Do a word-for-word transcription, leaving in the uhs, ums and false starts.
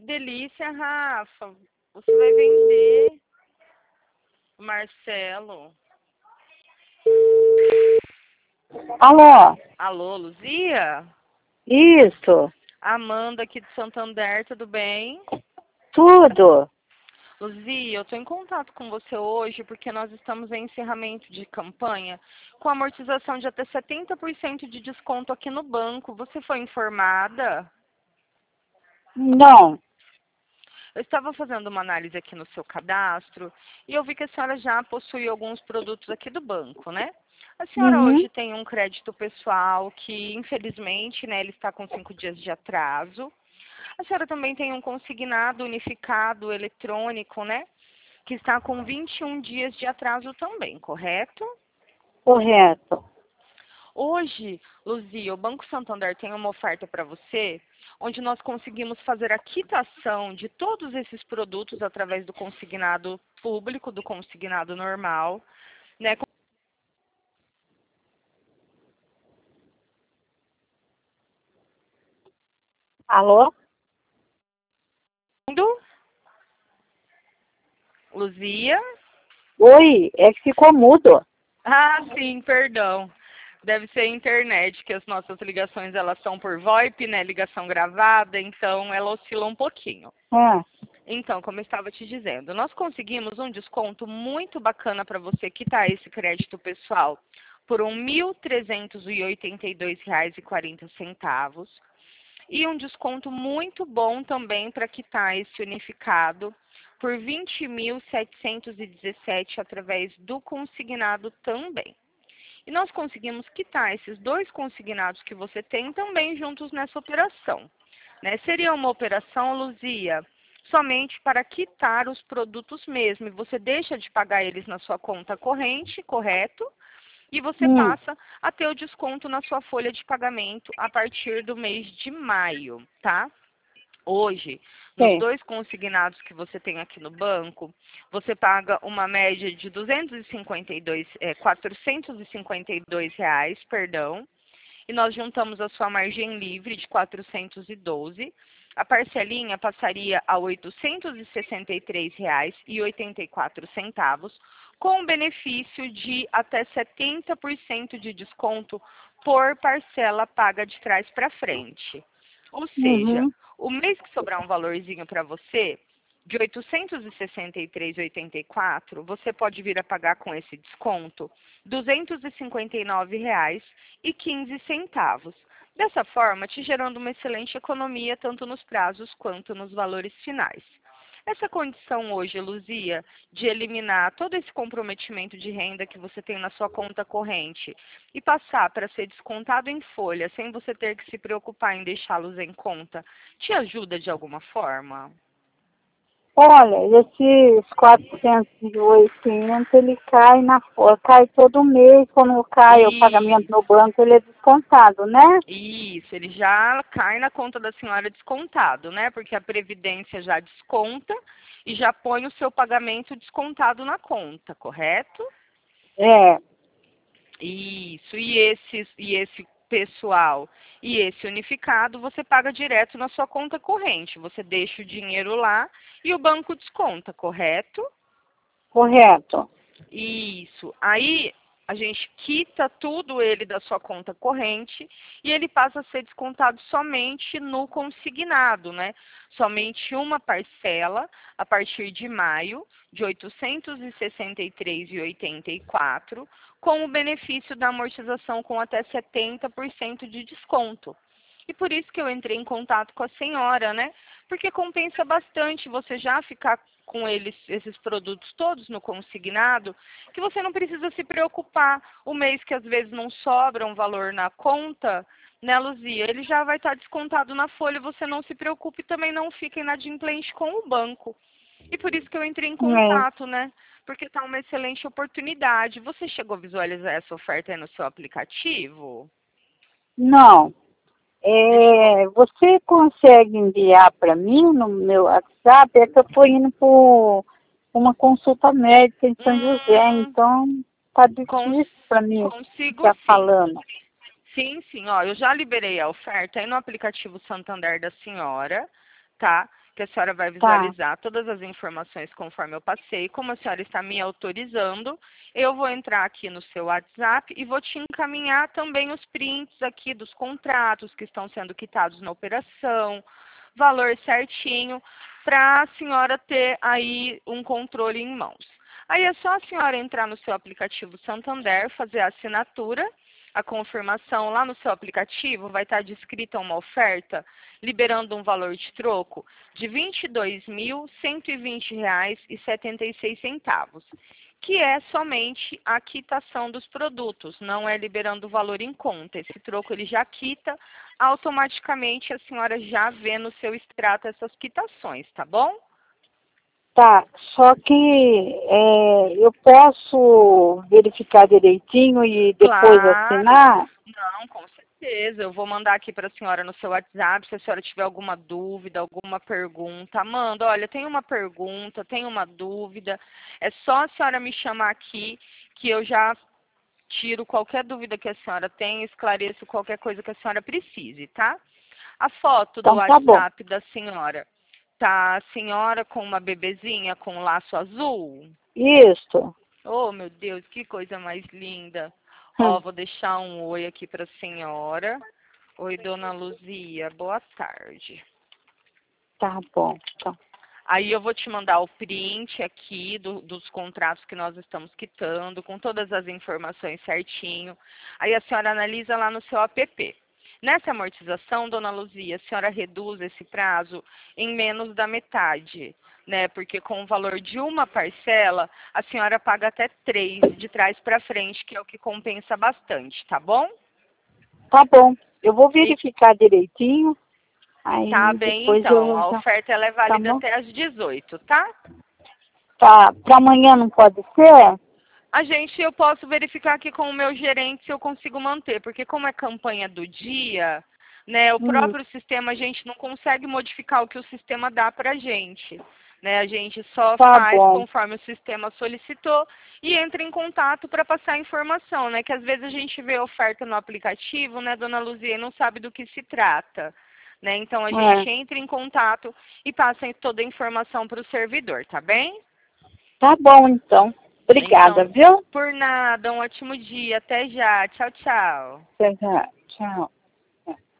delícia, Rafa. Você vai vender, Marcelo. Alô? Alô, Luzia? Isso, Amanda aqui de Santander, tudo bem? tudo. Luzia, eu estou em contato com você hoje porque nós estamos em encerramento de campanha com amortização de até setenta por cento de desconto aqui no banco. Você foi informada? Não. Eu estava fazendo uma análise aqui no seu cadastro e eu vi que a senhora já possui alguns produtos aqui do banco, né? A senhora Uhum. hoje tem um crédito pessoal que, infelizmente, né, ele está com cinco dias de atraso. A senhora também tem um consignado unificado eletrônico, né? Que está com vinte e um dias de atraso também, correto? Correto. Hoje, Luzia, o Banco Santander tem uma oferta para você, onde nós conseguimos fazer a quitação de todos esses produtos através do consignado público, do consignado normal, né? Alô? Luzia? Oi, é que ficou mudo. Ah, sim, perdão. Deve ser a internet, que as nossas ligações elas são por VoIP, né? Ligação gravada, então ela oscila um pouquinho. Ah, Então, como eu estava te dizendo, nós conseguimos um desconto muito bacana para você quitar esse crédito pessoal por um mil trezentos e oitenta e dois reais e quarenta centavos e um desconto muito bom também para quitar esse unificado por vinte mil setecentos e dezessete através do consignado também. E nós conseguimos quitar esses dois consignados que você tem também juntos nessa operação. Né? Seria uma operação, Luzia, somente para quitar os produtos mesmo. E você deixa de pagar eles na sua conta corrente, correto? E você hum, passa a ter o desconto na sua folha de pagamento a partir do mês de maio, tá? Hoje, nos sim. dois consignados que você tem aqui no banco, você paga uma média de duzentos e cinquenta e dois, é, quatrocentos e cinquenta e dois reais, perdão, e nós juntamos a sua margem livre de quatrocentos e doze. A parcelinha passaria a oitocentos e sessenta e três reais e oitenta e quatro centavos, com benefício de até setenta por cento de desconto por parcela paga de trás para frente. Ou seja, Uhum. o mês que sobrar um valorzinho para você, de oitocentos e sessenta e três reais e oitenta e quatro centavos, você pode vir a pagar com esse desconto duzentos e cinquenta e nove reais e quinze centavos. Dessa forma, te gerando uma excelente economia tanto nos prazos quanto nos valores finais. Essa condição hoje, Luzia, de eliminar todo esse comprometimento de renda que você tem na sua conta corrente e passar para ser descontado em folha, sem você ter que se preocupar em deixá-los em conta, te ajuda de alguma forma? Olha, esses quatrocentos e oitenta, ele cai na folha, cai todo mês, quando cai o pagamento no Isso, banco, ele é descontado, né? isso, ele já cai na conta da senhora descontado, né? Porque a Previdência já desconta e já põe o seu pagamento descontado na conta, correto? É, Isso, e esse, e esse pessoal e esse unificado você paga direto na sua conta corrente. Você deixa o dinheiro lá e o banco desconta, correto? correto. Isso. Aí a gente quita tudo ele da sua conta corrente e ele passa a ser descontado somente no consignado, né? Somente uma parcela a partir de maio de oitocentos e sessenta e três reais e oitenta e quatro centavos, com o benefício da amortização com até setenta por cento de desconto. E por isso que eu entrei em contato com a senhora, né? Porque compensa bastante você já ficar com eles, esses produtos todos no consignado, que você não precisa se preocupar o mês que às vezes não sobra um valor na conta, né, Luzia? Ele já vai estar descontado na folha, você não se preocupe e também não fica inadimplente com o banco. E por isso que eu entrei em É. contato, né? Porque está uma excelente oportunidade. Você chegou a visualizar essa oferta aí no seu aplicativo? Não. Deixa eu... É, você consegue enviar para mim no meu WhatsApp? É que eu estou indo por uma consulta médica em São José, Hum, então tá cons difícil para mim consigo ficar sim. falando. Sim, sim, ó, eu já liberei a oferta aí no aplicativo Santander da senhora, tá? Que a senhora vai Tá. visualizar todas as informações conforme eu passei. Como a senhora está me autorizando, eu vou entrar aqui no seu WhatsApp e vou te encaminhar também os prints aqui dos contratos que estão sendo quitados na operação, valor certinho, para a senhora ter aí um controle em mãos. Aí é só a senhora entrar no seu aplicativo Santander, fazer a assinatura, a confirmação lá no seu aplicativo, vai estar descrita uma oferta, liberando um valor de troco de vinte e dois mil, cento e vinte reais e setenta e seis centavos, que é somente a quitação dos produtos, não é liberando o valor em conta. Esse troco ele já quita, automaticamente a senhora já vê no seu extrato essas quitações, tá bom? Tá, só que é, eu posso verificar direitinho e depois Claro. assinar? Não, com certeza. Eu vou mandar aqui para a senhora no seu WhatsApp, se a senhora tiver alguma dúvida, alguma pergunta. Manda, olha, tem uma pergunta, tem uma dúvida. É só a senhora me chamar aqui que eu já tiro qualquer dúvida que a senhora tenha, esclareço qualquer coisa que a senhora precise, tá? A foto do Então tá bom. WhatsApp da senhora, tá a senhora com uma bebezinha com laço azul? Isso. Oh, meu Deus, que coisa mais linda. Ó, Hum, vou deixar um oi aqui para a senhora. Oi, dona Luzia, boa tarde. tá bom. Então, Aí eu vou te mandar o print aqui do, dos contratos que nós estamos quitando, com todas as informações certinho. Aí a senhora analisa lá no seu app. Nessa amortização, dona Luzia, a senhora reduz esse prazo em menos da metade, né? Porque com o valor de uma parcela, a senhora paga até três de trás para frente, que é o que compensa bastante, tá bom? tá bom. Eu vou E verificar direitinho, tá aí bem, depois então. eu A já... oferta ela é Tá válida bom? até às dezoito, tá? Tá, para amanhã não pode ser? A gente, eu posso verificar aqui com o meu gerente se eu consigo manter, porque como é campanha do dia, né, o Hum, próprio sistema a gente não consegue modificar o que o sistema dá para a gente. Né, a gente só tá faz bom. conforme o sistema solicitou e entra em contato para passar a informação, né? Que às vezes a gente vê oferta no aplicativo, né, dona Luzia, e não sabe do que se trata. Né? Então a É, gente entra em contato e passa toda a informação para o servidor, tá bem? tá bom, então. Obrigada, Então, viu? por nada, um ótimo dia. Até já. Tchau, tchau. Até já. Tchau.